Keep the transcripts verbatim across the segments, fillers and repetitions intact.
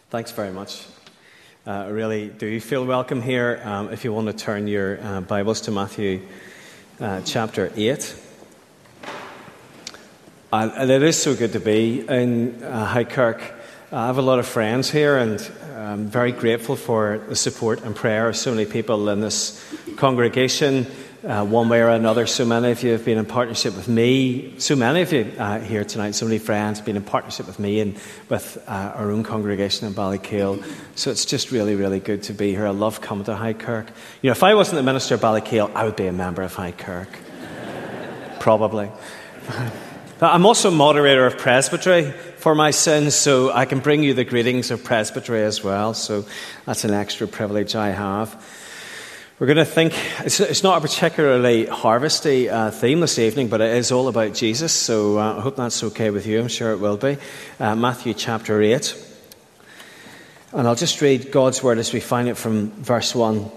Thanks very much. Uh, I really do feel welcome here. Um, if you want to turn your uh, Bibles to Matthew uh, chapter eight. And, and it is so good to be in uh, High Kirk. Uh, I have a lot of friends here, and I'm very grateful for the support and prayer of so many people in this congregation. Uh, one way or another, so many of you have been in partnership with me. So many of you uh, here tonight, so many friends have been in partnership with me and with uh, our own congregation in Ballycale. So it's just really, really good to be here. I love coming to High Kirk. You know, if I wasn't the minister of Ballycale, I would be a member of High Kirk. Probably. I'm also moderator of Presbytery for my sins, so I can bring you the greetings of Presbytery as well. So that's an extra privilege I have. We're going to think, it's, it's not a particularly harvesty uh, theme this evening, but it is all about Jesus, so uh, I hope that's okay with you. I'm sure it will be. Uh, Matthew chapter eight. And I'll just read God's word as we find it from verse one.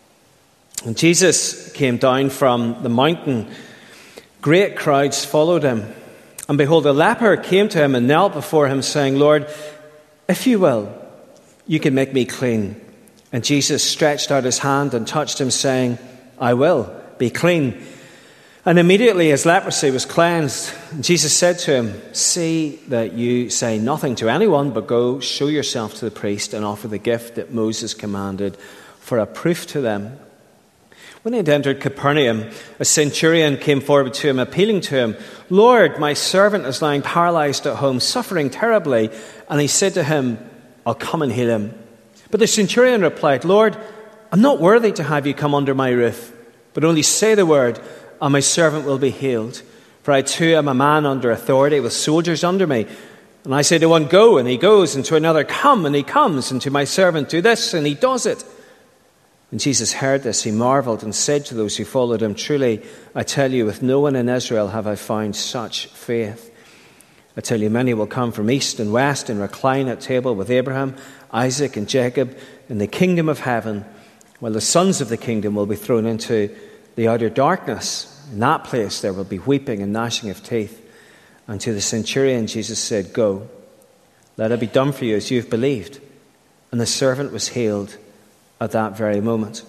And Jesus came down from the mountain. Great crowds followed him. And behold, a leper came to him and knelt before him, saying, Lord, if you will, you can make me clean. And Jesus stretched out his hand and touched him, saying, I will, be clean. And immediately his leprosy was cleansed. And Jesus said to him, see that you say nothing to anyone, but go show yourself to the priest and offer the gift that Moses commanded for a proof to them. When he had entered Capernaum, a centurion came forward to him, appealing to him, Lord, my servant is lying paralyzed at home, suffering terribly. And he said to him, I'll come and heal him. But the centurion replied, Lord, I'm not worthy to have you come under my roof, but only say the word, and my servant will be healed. For I too am a man under authority, with soldiers under me. And I say to one, go, and he goes, and to another, come, and he comes, and to my servant, do this, and he does it. When Jesus heard this, he marveled and said to those who followed him, truly, I tell you, with no one in Israel have I found such faith. I tell you, many will come from east and west and recline at table with Abraham, Isaac and Jacob in the kingdom of heaven, while the sons of the kingdom will be thrown into the outer darkness. In that place there will be weeping and gnashing of teeth. And to the centurion Jesus said, go, let it be done for you as you have believed. And the servant was healed at that very moment.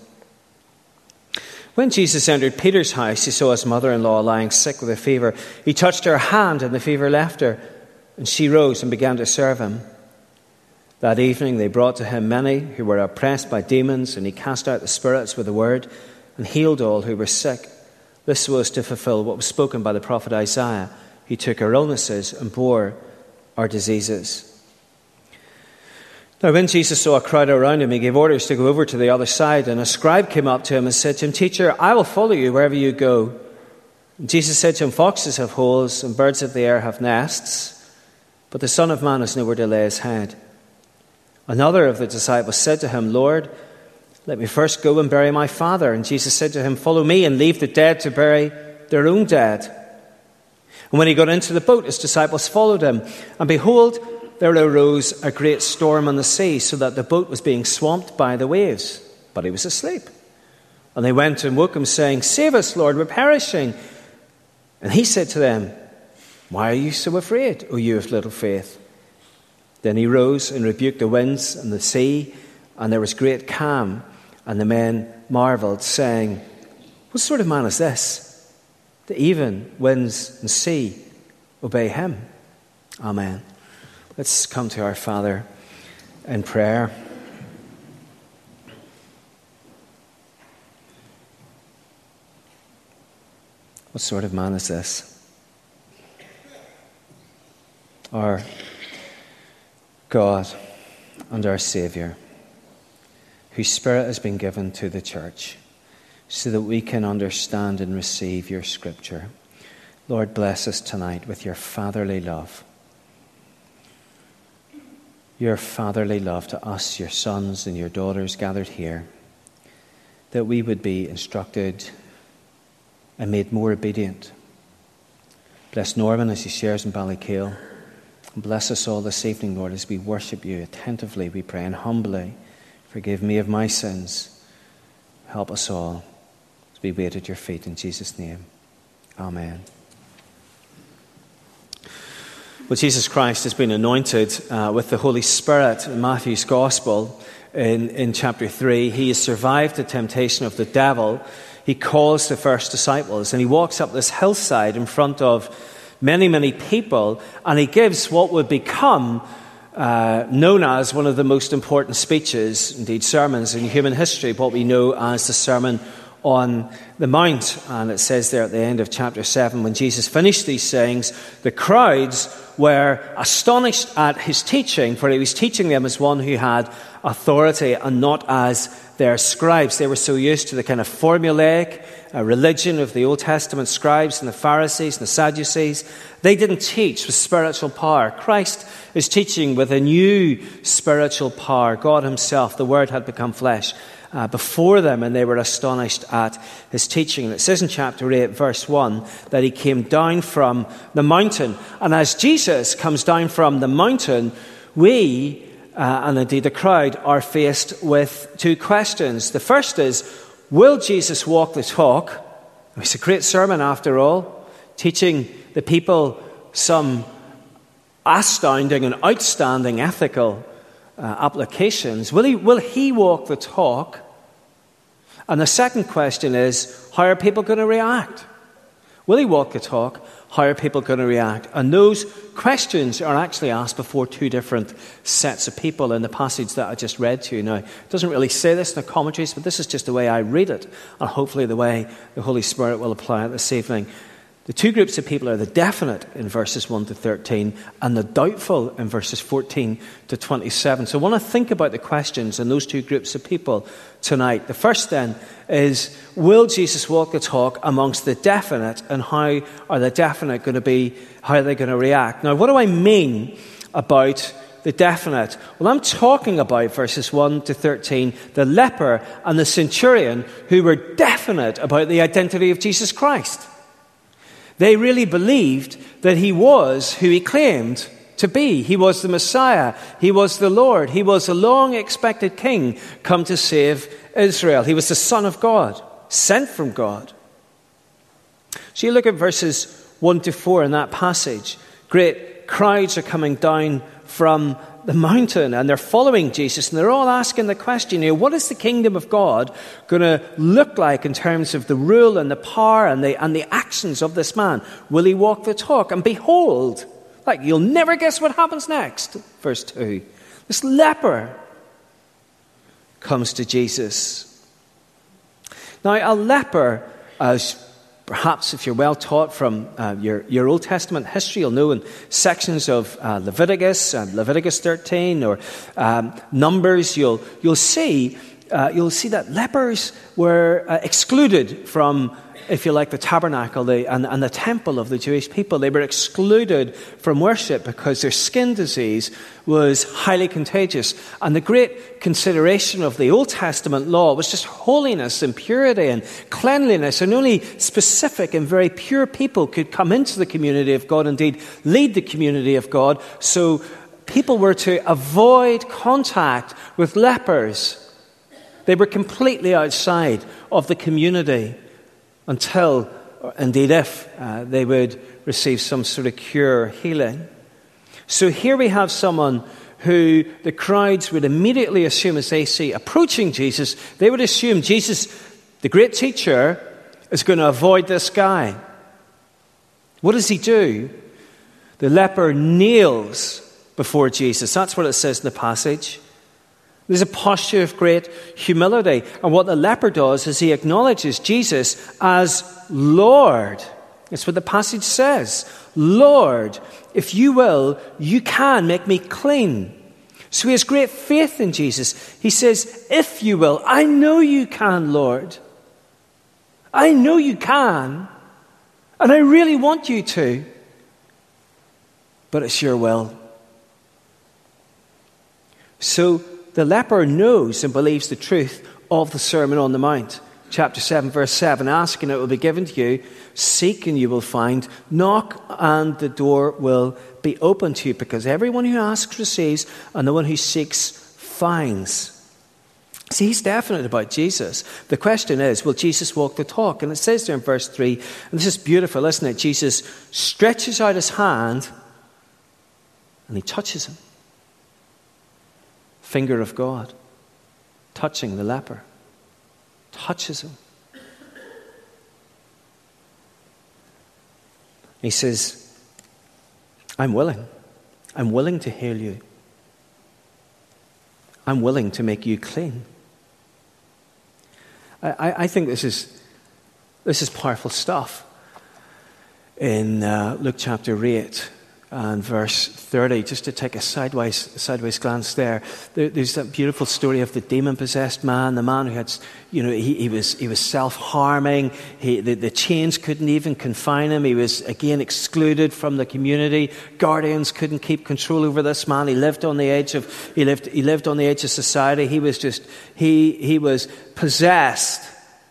When Jesus entered Peter's house, he saw his mother-in-law lying sick with a fever. He touched her hand, and the fever left her, and she rose and began to serve him. That evening they brought to him many who were oppressed by demons, and he cast out the spirits with a word and healed all who were sick. This was to fulfill what was spoken by the prophet Isaiah. He took our illnesses and bore our diseases. Now when Jesus saw a crowd around him, he gave orders to go over to the other side, and a scribe came up to him and said to him, Teacher, I will follow you wherever you go. And Jesus said to him, foxes have holes and birds of the air have nests, but the Son of Man has nowhere to lay his head. Another of the disciples said to him, Lord, let me first go and bury my father. And Jesus said to him, follow me and leave the dead to bury their own dead. And when he got into the boat, his disciples followed him. And behold, there arose a great storm on the sea, so that the boat was being swamped by the waves. But he was asleep. And they went and woke him, saying, save us, Lord, we're perishing. And he said to them, why are you so afraid, O you of little faith? Then he rose and rebuked the winds and the sea, and there was great calm. And the men marveled, saying, what sort of man is this, that even winds and sea obey him? Amen. Let's come to our Father in prayer. What sort of man is this? Our God and our Saviour, whose Spirit has been given to the church so that we can understand and receive your Scripture. Lord, bless us tonight with your fatherly love. Your fatherly love to us, your sons and your daughters gathered here, that we would be instructed and made more obedient. Bless Norman as he shares in Ballycale. And bless us all this evening, Lord, as we worship you attentively, we pray, and humbly. Forgive me of my sins. Help us all as we wait at your feet in Jesus' name. Amen. Well, Jesus Christ has been anointed uh, with the Holy Spirit in Matthew's Gospel in, in chapter three. He has survived the temptation of the devil. He calls the first disciples and he walks up this hillside in front of many, many people, and he gives what would become uh, known as one of the most important speeches, indeed sermons, in human history, what we know as the Sermon on the Mount. And it says there at the end of chapter seven, when Jesus finished these sayings, the crowds were astonished at his teaching, for he was teaching them as one who had authority and not as their scribes. They were so used to the kind of formulaic uh, religion of the Old Testament scribes and the Pharisees and the Sadducees. They didn't teach with spiritual power. Christ is teaching with a new spiritual power. God himself, the Word, had become flesh Uh, before them, and they were astonished at his teaching. And it says in chapter eight, verse one, that he came down from the mountain. And as Jesus comes down from the mountain, we, uh, and indeed the crowd, are faced with two questions. The first is, will Jesus walk the talk? It's a great sermon after all, teaching the people some astounding and outstanding ethical Uh, applications. Will he, will he walk the talk? And the second question is, how are people going to react? Will he walk the talk? How are people going to react? And those questions are actually asked before two different sets of people in the passage that I just read to you. Now, it doesn't really say this in the commentaries, but this is just the way I read it, and hopefully the way the Holy Spirit will apply it this evening. The two groups of people are the definite in verses one to thirteen and the doubtful in verses fourteen to twenty-seven. So I want to think about the questions in those two groups of people tonight. The first then is, will Jesus walk the talk amongst the definite, and how are the definite going to be, how are they going to react? Now, what do I mean about the definite? Well, I'm talking about verses one to thirteen, the leper and the centurion who were definite about the identity of Jesus Christ. They really believed that he was who he claimed to be. He was the Messiah. He was the Lord. He was a long-expected king come to save Israel. He was the Son of God, sent from God. So you look at verses one to four in that passage. Great crowds are coming down from the mountain, and they're following Jesus, and they're all asking the question, you know, what is the kingdom of God going to look like in terms of the rule and the power and the, and the actions of this man? Will he walk the talk? And behold, like, you'll never guess what happens next. Verse two, this leper comes to Jesus. Now, a leper, as perhaps if you're well taught from uh, your, your Old Testament history, you'll know in sections of uh, Leviticus, uh, Leviticus thirteen, or um, Numbers, you'll you'll see uh, you'll see that lepers were uh, excluded from, if you like, the tabernacle the, and, and the temple of the Jewish people. They were excluded from worship because their skin disease was highly contagious. And the great consideration of the Old Testament law was just holiness and purity and cleanliness, and only specific and very pure people could come into the community of God, indeed lead the community of God. So people were to avoid contact with lepers. They were completely outside of the community until, or indeed if, uh, they would receive some sort of cure or healing. So here we have someone who the crowds would immediately assume, as they see approaching Jesus, they would assume Jesus, the great teacher, is going to avoid this guy. What does he do? The leper kneels before Jesus. That's what it says in the passage. There's a posture of great humility. And what the leper does is he acknowledges Jesus as Lord. That's what the passage says. Lord, if you will, you can make me clean. So he has great faith in Jesus. He says, if you will, I know you can, Lord. I know you can. And I really want you to. But it's your will. So the leper knows and believes the truth of the Sermon on the Mount. Chapter seven, verse seven, ask and it will be given to you. Seek and you will find. Knock and the door will be open to you. Because everyone who asks receives, and the one who seeks finds. See, he's definite about Jesus. The question is, will Jesus walk the talk? And it says there in verse three, and this is beautiful, isn't it? Jesus stretches out his hand And he touches him. Finger of God, touching the leper, touches him. He says, I'm willing. I'm willing to heal you. I'm willing to make you clean. I, I think this is this is powerful stuff. In uh, Luke chapter eight and verse thirty, just to take a sideways sideways glance there, there, there's that beautiful story of the demon-possessed man, the man who had, you know, he, he was he was self-harming. He, the, the chains couldn't even confine him. He was again excluded from the community. Guardians couldn't keep control over this man. He lived on the edge of he lived he lived on the edge of society. He was just he he was possessed.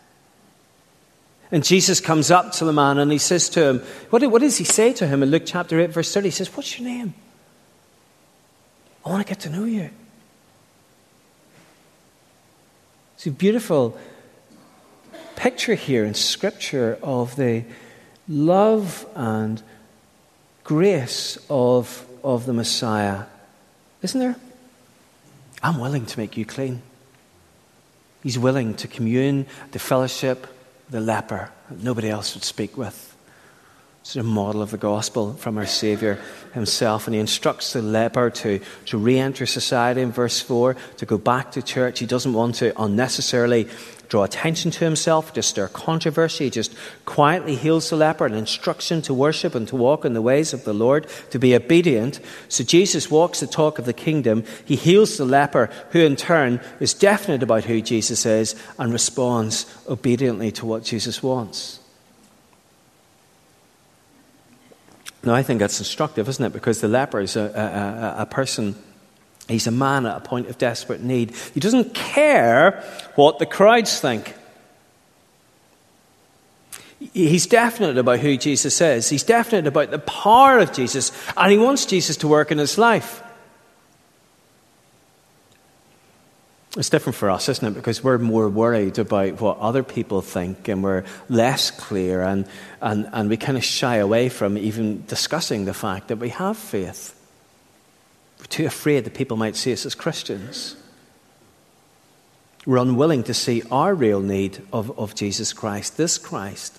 And Jesus comes up to the man and he says to him, what, what does he say to him in Luke chapter eight, verse thirty? He says, what's your name? I want to get to know you. It's a beautiful picture here in Scripture of the love and grace of, of the Messiah. Isn't there? I'm willing to make you clean. He's willing to commune, to fellowship, the leper that nobody else would speak with. It's a model of the gospel from our Saviour himself. And he instructs the leper to, to re-enter society in verse four, to go back to church. He doesn't want to unnecessarily draw attention to himself, to stir controversy. He just quietly heals the leper, an instruction to worship and to walk in the ways of the Lord, to be obedient. So Jesus walks the talk of the kingdom. He heals the leper, who in turn is definite about who Jesus is and responds obediently to what Jesus wants. Now, I think that's instructive, isn't it? Because the leper is a, a, a person, he's a man at a point of desperate need. He doesn't care what the crowds think. He's definite about who Jesus is. He's definite about the power of Jesus, and he wants Jesus to work in his life. It's different for us, isn't it? Because we're more worried about what other people think, and we're less clear, and, and, and we kind of shy away from even discussing the fact that we have faith. We're too afraid that people might see us as Christians. We're unwilling to see our real need of, of Jesus Christ, this Christ.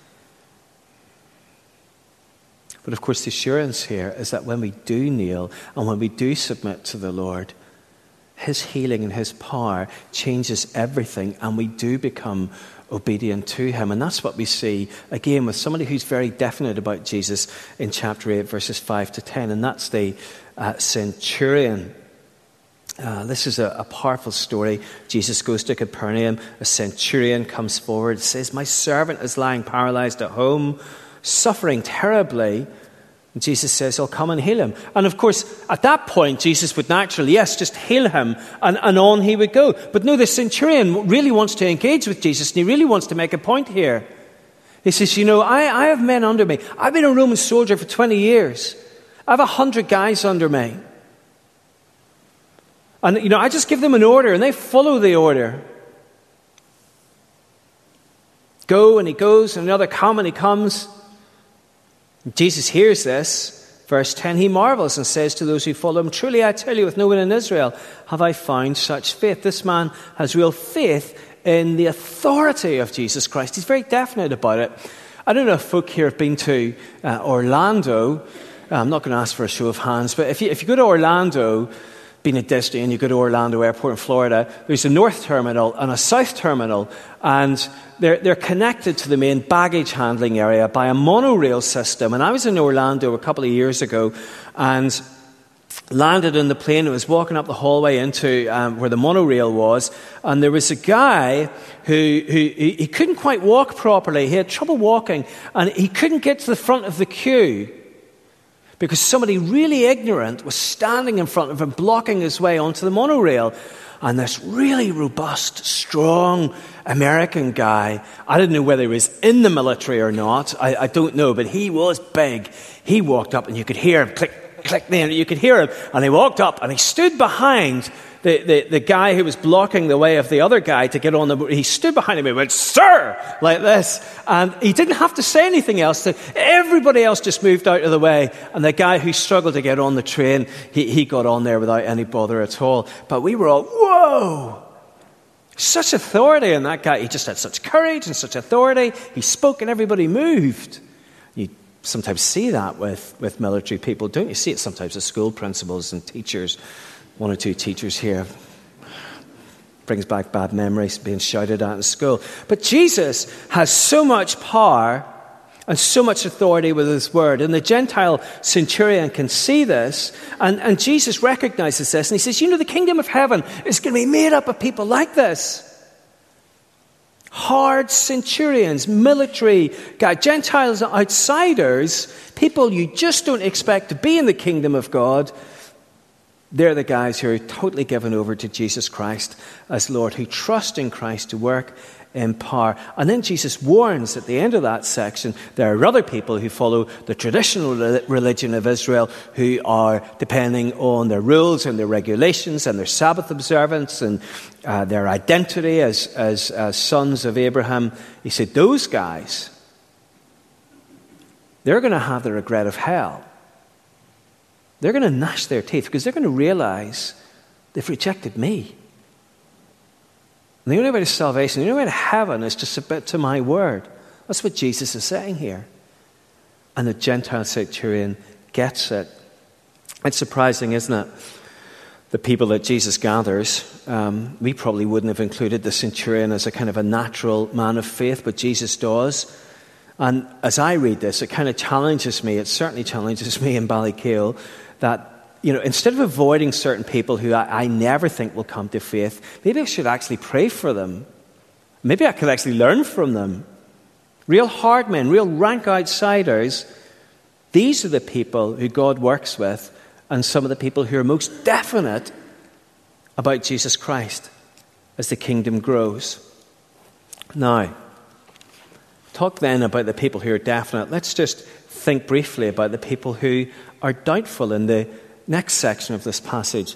But of course, the assurance here is that when we do kneel and when we do submit to the Lord, his healing and his power changes everything, and we do become obedient to him. And that's what we see, again, with somebody who's very definite about Jesus in chapter eight, verses five to ten, and that's the uh, centurion. Uh, this is a, a powerful story. Jesus goes to Capernaum. A centurion comes forward, says, my servant is lying paralyzed at home, suffering terribly. And Jesus says, I'll come and heal him. And of course, at that point, Jesus would naturally, yes, just heal him, and, and on he would go. But no, the centurion really wants to engage with Jesus, and he really wants to make a point here. He says, you know, I, I have men under me. I've been a Roman soldier for twenty years. I have a hundred guys under me. And, you know, I just give them an order, and they follow the order. Go, and he goes, and another come, and he comes. Jesus hears this, verse ten, he marvels and says to those who follow him, truly I tell you, with no one in Israel have I found such faith. This man has real faith in the authority of Jesus Christ. He's very definite about it. I don't know if folk here have been to uh, Orlando. I'm not going to ask for a show of hands, but if you, if you go to Orlando, being at Disney, and you go to Orlando Airport in Florida, there's a north terminal and a south terminal, and they're, they're connected to the main baggage handling area by a monorail system. And I was in Orlando a couple of years ago and landed in the plane and was walking up the hallway into um, where the monorail was, and there was a guy who, who he, he couldn't quite walk properly. He had trouble walking, and he couldn't get to the front of the queue because somebody really ignorant was standing in front of him, blocking his way onto the monorail. And this really robust, strong American guy, I didn't know whether he was in the military or not, I, I don't know, but he was big. He walked up and you could hear him click, click, there, you could hear him. And he walked up and he stood behind the, the, the guy who was blocking the way of the other guy to get on the boat, he stood behind him and went, "Sir," like this. And he didn't have to say anything else. Everybody else just moved out of the way. And the guy who struggled to get on the train, he, he got on there without any bother at all. But we were all, whoa! Such authority in that guy. He just had such courage and such authority. He spoke and everybody moved. You sometimes see that with, with military people, don't you? See it sometimes with school principals and teachers. One or two teachers here. Brings back bad memories being shouted at in school. But Jesus has so much power and so much authority with his word. And the Gentile centurion can see this. And, and Jesus recognizes this. And he says, you know, the kingdom of heaven is going to be made up of people like this. Hard centurions, military guys, Gentiles, outsiders, people you just don't expect to be in the kingdom of God. They're the guys who are totally given over to Jesus Christ as Lord, who trust in Christ to work in power. And then Jesus warns at the end of that section, there are other people who follow the traditional religion of Israel who are depending on their rules and their regulations and their Sabbath observance and uh, their identity as, as, as sons of Abraham. He said, those guys, they're going to have the regret of hell. They're going to gnash their teeth because they're going to realize they've rejected me. And the only way to salvation, the only way to heaven is to submit to my word. That's what Jesus is saying here. And the Gentile centurion gets it. It's surprising, isn't it? The people that Jesus gathers, um, we probably wouldn't have included the centurion as a kind of a natural man of faith, but Jesus does. And as I read this, it kind of challenges me, it certainly challenges me in Ballycale, that, you know, instead of avoiding certain people who I, I never think will come to faith, maybe I should actually pray for them. Maybe I could actually learn from them. Real hard men, real rank outsiders, these are the people who God works with, and some of the people who are most definite about Jesus Christ as the kingdom grows. Now, talk then about the people who are definite. Let's just think briefly about the people who are doubtful in the next section of this passage.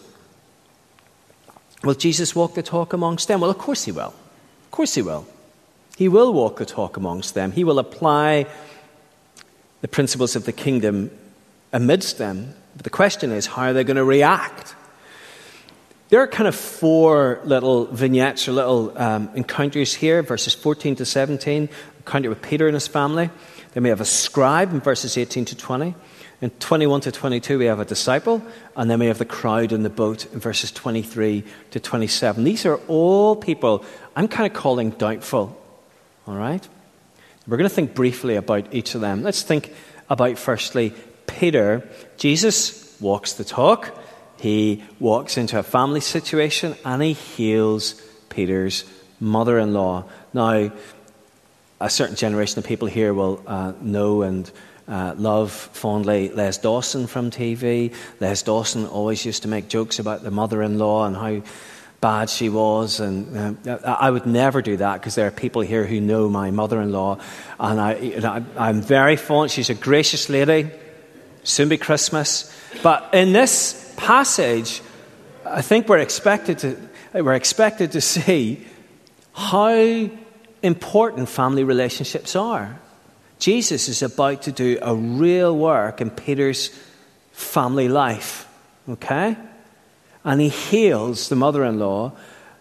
Will Jesus walk the talk amongst them? Well, of course he will. Of course he will. He will walk the talk amongst them. He will apply the principles of the kingdom amidst them. But the question is, how are they going to react? There are kind of four little vignettes or little um, encounters here, verses fourteen to seventeen. Encounter with Peter and his family. Then we have a scribe in verses eighteen to twenty. In twenty-one to twenty-two, we have a disciple. And then we have the crowd in the boat in verses twenty-three to twenty-seven. These are all people I'm kind of calling doubtful. All right? We're going to think briefly about each of them. Let's think about, firstly, Peter. Jesus walks the talk. He walks into a family situation and he heals Peter's mother-in-law. Now, a certain generation of people here will uh, know and uh, love fondly Les Dawson from T V. Les Dawson always used to make jokes about the mother-in-law and how bad she was. And uh, I would never do that because there are people here who know my mother-in-law. And I, you know, I'm very fond. She's a gracious lady. Soon be Christmas. But in this passage, I think we're expected to, we're expected to see how important family relationships are. Jesus is about to do a real work in Peter's family life, okay? And he heals the mother-in-law.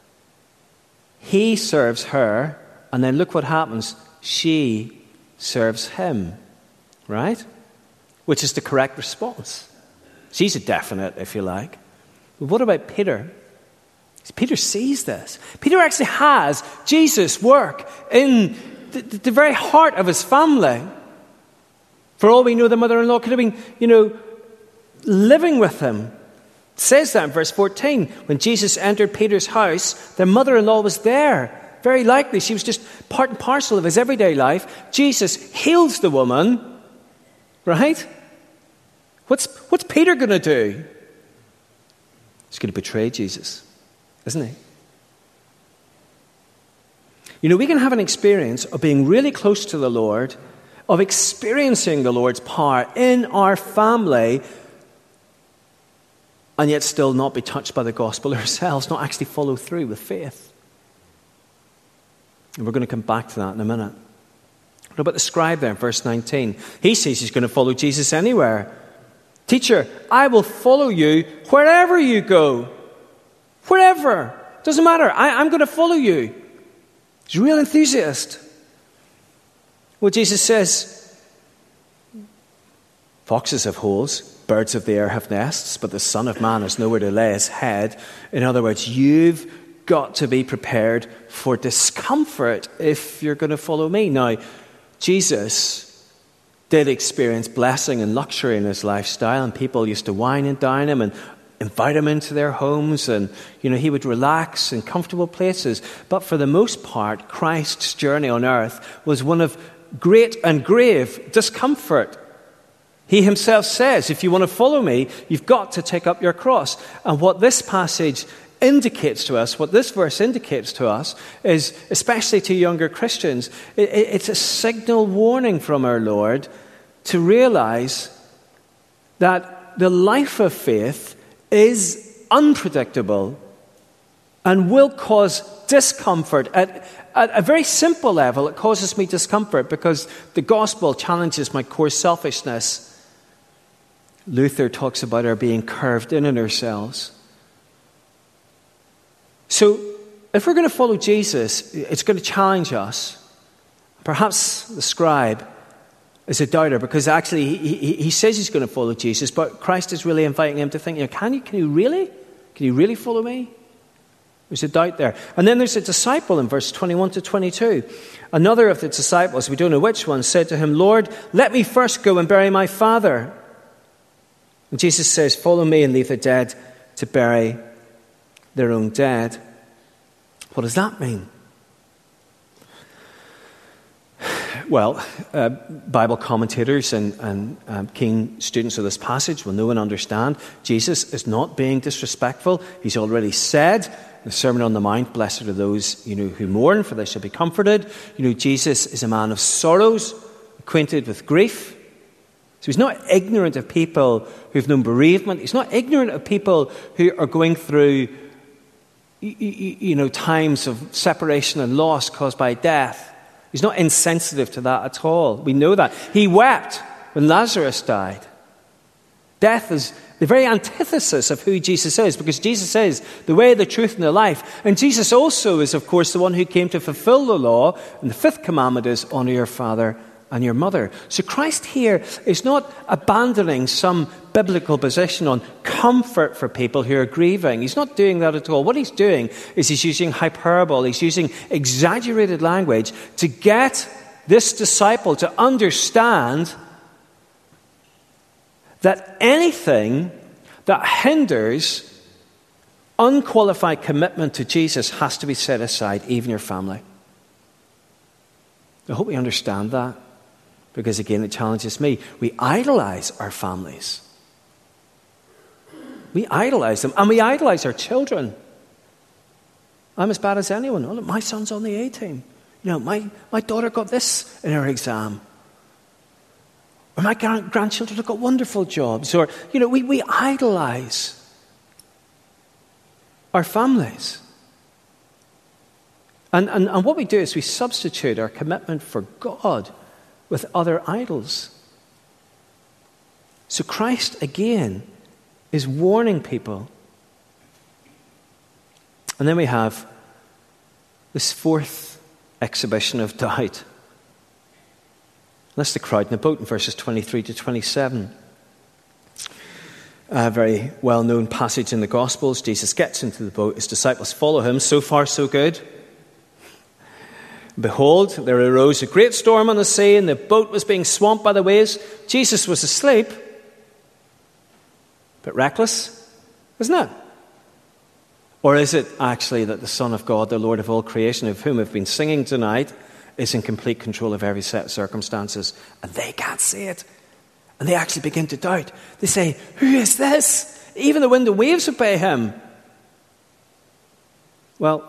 He serves her, and then look what happens. She serves him, right? Which is the correct response. She's a definite, if you like. But what about Peter? Peter sees this. Peter actually has Jesus work in the, the very heart of his family. For all we know, the mother-in-law could have been, you know, living with him. It says that in verse fourteen. When Jesus entered Peter's house, their mother-in-law was there. Very likely she was just part and parcel of his everyday life. Jesus heals the woman, right? What's, what's Peter going to do? He's going to betray Jesus, isn't he? You know, we can have an experience of being really close to the Lord, of experiencing the Lord's power in our family, and yet still not be touched by the gospel ourselves, not actually follow through with faith. And we're going to come back to that in a minute. What about the scribe there in verse nineteen? He says he's going to follow Jesus anywhere. Teacher, I will follow you wherever you go. Wherever. Doesn't matter. I, I'm going to follow you. He's a real enthusiast. Well, Jesus says, foxes have holes, birds of the air have nests, but the Son of Man has nowhere to lay his head. In other words, you've got to be prepared for discomfort if you're going to follow me. Now, Jesus did experience blessing and luxury in his lifestyle, and people used to wine and dine him and invite him into their homes, and you know he would relax in comfortable places. But for the most part, Christ's journey on earth was one of great and grave discomfort. He himself says, if you want to follow me, you've got to take up your cross. And what this passage indicates to us, what this verse indicates to us, is, especially to younger Christians, it, it's a signal warning from our Lord to realize that the life of faith is unpredictable and will cause discomfort. At, at a very simple level, it causes me discomfort because the gospel challenges my core selfishness. Luther talks about our being curved in on ourselves. So, if we're going to follow Jesus, it's going to challenge us. Perhaps the scribe is a doubter because actually he, he, he says he's going to follow Jesus, but Christ is really inviting him to think, you know, can you, can you really? Can you really follow me? There's a doubt there. And then there's a disciple in verse twenty-one to twenty-two. Another of the disciples, we don't know which one, said to him, Lord, let me first go and bury my father. And Jesus says, follow me and leave the dead to bury their own dead. What does that mean? Well, uh, Bible commentators and, and um, keen students of this passage will know and understand Jesus is not being disrespectful. He's already said in the Sermon on the Mount, blessed are those you know who mourn, for they shall be comforted. You know, Jesus is a man of sorrows, acquainted with grief. So he's not ignorant of people who've known bereavement. He's not ignorant of people who are going through you know, times of separation and loss caused by death. He's not insensitive to that at all. We know that. He wept when Lazarus died. Death is the very antithesis of who Jesus is, because Jesus is the way, the truth, and the life. And Jesus also is, of course, the one who came to fulfill the law. And the fifth commandment is, honor your father and your mother. So Christ here is not abandoning some biblical position on comfort for people who are grieving. He's not doing that at all. What he's doing is he's using hyperbole. He's using exaggerated language to get this disciple to understand that anything that hinders unqualified commitment to Jesus has to be set aside, even your family. I hope we understand that, because again, it challenges me. We idolize our families. We idolize them, and we idolize our children. I'm as bad as anyone. Oh, look, my son's on the A team. You know, my, my daughter got this in her exam. Or my grand- grandchildren have got wonderful jobs. Or, you know, we, we idolize our families. And, and, and what we do is we substitute our commitment for God with other idols. So Christ, again, is warning people. And then we have this fourth exhibition of doubt. That's the crowd in the boat in verses twenty-three to twenty-seven. A very well-known passage in the Gospels. Jesus gets into the boat. His disciples follow him. So far, so good. Behold, there arose a great storm on the sea, and the boat was being swamped by the waves. Jesus was asleep. Bit reckless, isn't it? Or is it actually that the Son of God, the Lord of all creation, of whom we've been singing tonight, is in complete control of every set of circumstances, and they can't see it? And they actually begin to doubt. They say, who is this? Even the wind and waves obey him. Well,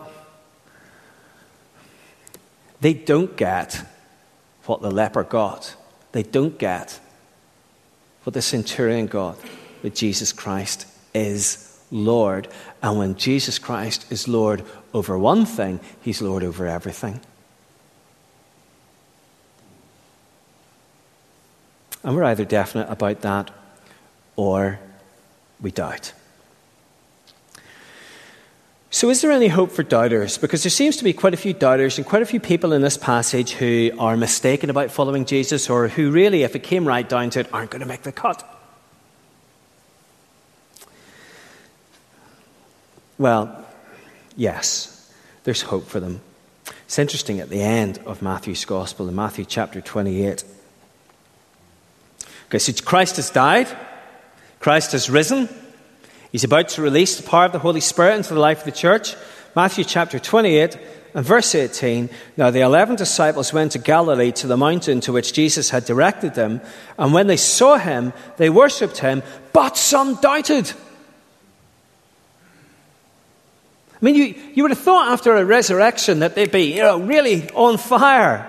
they don't get what the leper got. They don't get what the centurion got, that Jesus Christ is Lord. And when Jesus Christ is Lord over one thing, he's Lord over everything. And we're either definite about that or we doubt. So is there any hope for doubters? Because there seems to be quite a few doubters and quite a few people in this passage who are mistaken about following Jesus, or who really, if it came right down to it, aren't going to make the cut. Well, yes, there's hope for them. It's interesting at the end of Matthew's Gospel, in Matthew chapter twenty-eight. Okay, so Christ has died. Christ has risen. He's about to release the power of the Holy Spirit into the life of the church. Matthew chapter twenty-eight and verse eighteen. Now the eleven disciples went to Galilee, to the mountain to which Jesus had directed them. And when they saw him, they worshipped him, but some doubted. I mean, you, you would have thought after a resurrection that they'd be, you know, really on fire.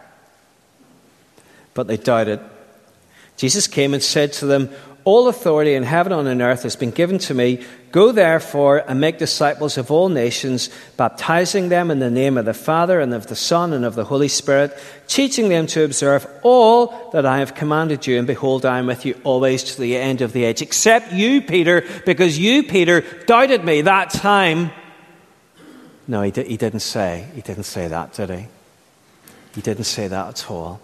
But they doubted. Jesus came and said to them, all authority in heaven and on earth has been given to me. Go therefore and make disciples of all nations, baptizing them in the name of the Father and of the Son and of the Holy Spirit, teaching them to observe all that I have commanded you. And behold, I am with you always to the end of the age. Except you, Peter, because you, Peter, doubted me that time. No, he, di- he didn't say. He didn't say that, did he? He didn't say that at all.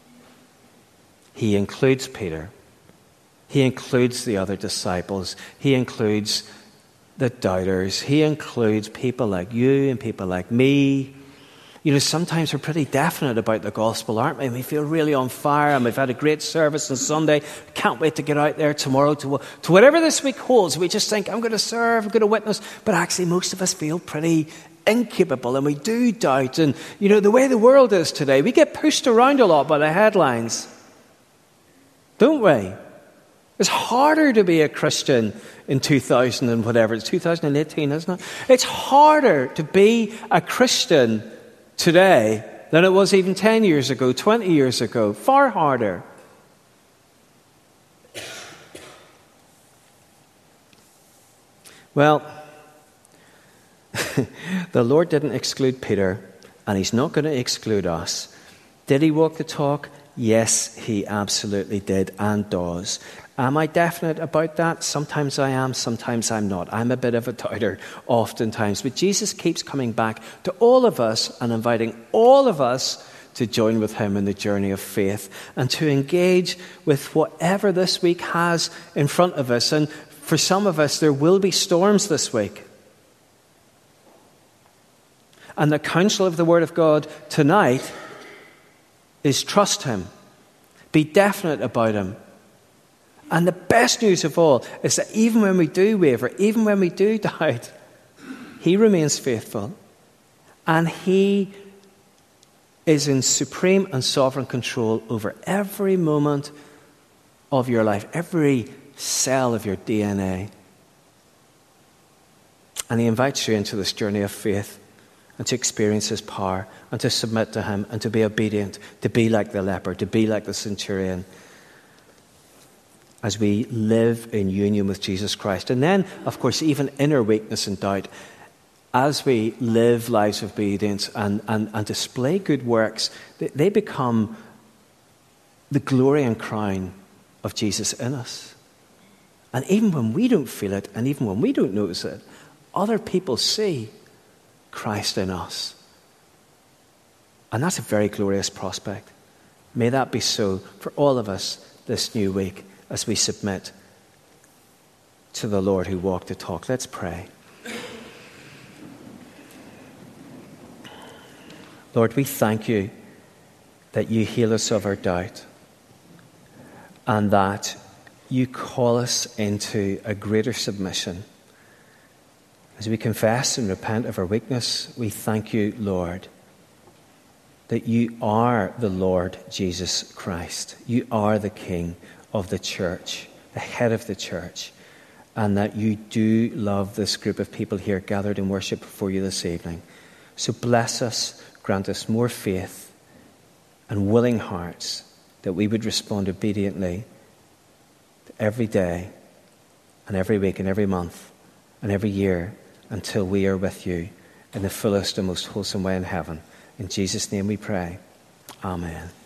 He includes Peter. He includes the other disciples. He includes the doubters. He includes people like you and people like me. You know, sometimes we're pretty definite about the gospel, aren't we? And we feel really on fire, and we've had a great service on Sunday. Can't wait to get out there tomorrow to, to whatever this week holds. We just think, I'm going to serve, I'm going to witness. But actually, most of us feel pretty incapable, and we do doubt. And, you know, the way the world is today, we get pushed around a lot by the headlines. Don't we? It's harder to be a Christian in two thousand and whatever. It's two thousand eighteen, isn't it? It's harder to be a Christian today than it was even ten years ago, twenty years ago. Far harder. Well, the Lord didn't exclude Peter, and he's not going to exclude us. Did he walk the talk? Yes, he absolutely did and does. Am I definite about that? Sometimes I am, sometimes I'm not. I'm a bit of a doubter oftentimes. But Jesus keeps coming back to all of us and inviting all of us to join with him in the journey of faith and to engage with whatever this week has in front of us. And for some of us, there will be storms this week. And the counsel of the Word of God tonight is trust him. Be definite about him. And the best news of all is that even when we do waver, even when we do doubt, he remains faithful. And he is in supreme and sovereign control over every moment of your life, every cell of your D N A. And he invites you into this journey of faith and to experience his power and to submit to him and to be obedient, to be like the leper, to be like the centurion, as we live in union with Jesus Christ. And then, of course, even inner weakness and doubt, as we live lives of obedience and, and, and display good works, they, they become the glory and crown of Jesus in us. And even when we don't feel it, and even when we don't notice it, other people see Christ in us. And that's a very glorious prospect. May that be so for all of us this new week, as we submit to the Lord who walked the talk. Let's pray. Lord, we thank you that you heal us of our doubt and that you call us into a greater submission. As we confess and repent of our weakness, we thank you, Lord, that you are the Lord Jesus Christ. You are the King of the church, the head of the church, and that you do love this group of people here gathered in worship before you this evening. So bless us, grant us more faith and willing hearts, that we would respond obediently every day and every week and every month and every year until we are with you in the fullest and most wholesome way in heaven. In Jesus' name we pray. Amen.